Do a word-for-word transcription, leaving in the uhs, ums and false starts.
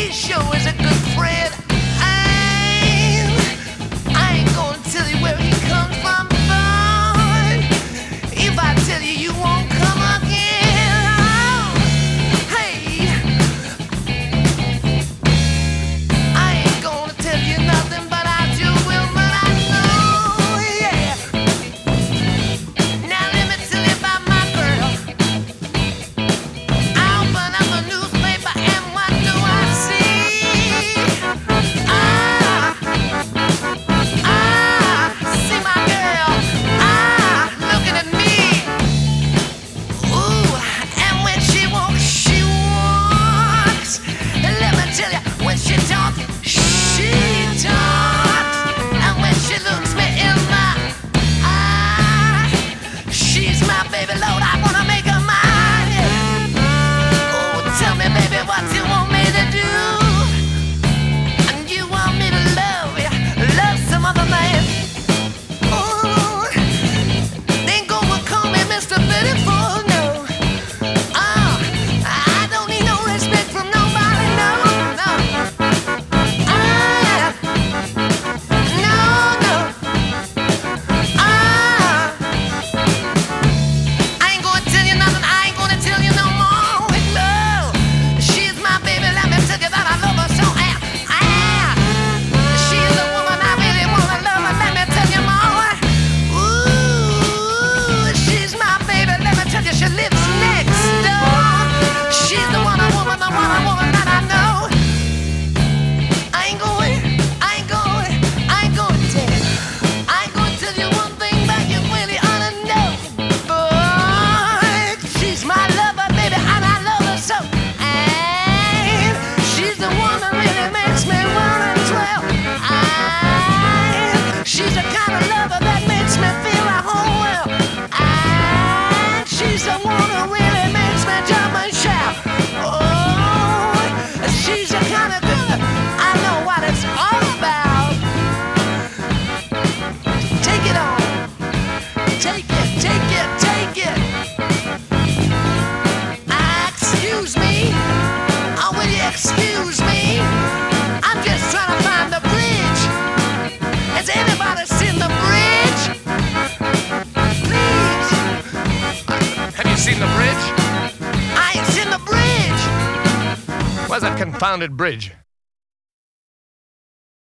he sure is a good friend. And I ain't gonna tell you where he comes from, but if I tell you, you won't come again. Oh, hey, I ain't gonna tell you nothing, but I do will, but I know, yeah. Now let me tell you about my girl. I open up a newspaper and what do I see? Ah, ah, see my girl, ah, looking at me. Ooh, and when she walks, she walks. And let me tell you, when she talks, she talks. And when she looks me in my eye, she's my baby, Lord, I wanna make her mine. Oh, tell me, baby, what you want me to do. And you want me to love you, love some other man. Oh, then go and call me Mister Beautiful, no. Ah, I don't need no respect from nobody, no, no. Ah, no, no. Ah, I ain't gonna tell you nothing, I ain't gonna tell you no more. No, she's my baby, let me tell you that I love her so. Ah, ah, she's the woman I really wanna love, and let me tell you more. Ooh, she's my baby, let me tell you, she lives next door. She's the one, a woman, the one, a woman that I know. I ain't going, I ain't going, I ain't going to tell you. I ain't going to tell you one thing, but you really ought to know. But she's my lover, baby, and I love her so. And she's the one that really makes me one and twelve. And she's the kind of lover that makes me feel a whole world. And she's the one who really makes me jump and shout. Oh, she's the kind of girl I know what it's all about. Take it on. Take it, take it, take it. Ah, excuse me. Oh, will you excuse me? I'm just trying to find the bridge. Has anybody seen the bridge? Please. Have you seen the bridge? I ain't seen the bridge. Where's that confounded bridge?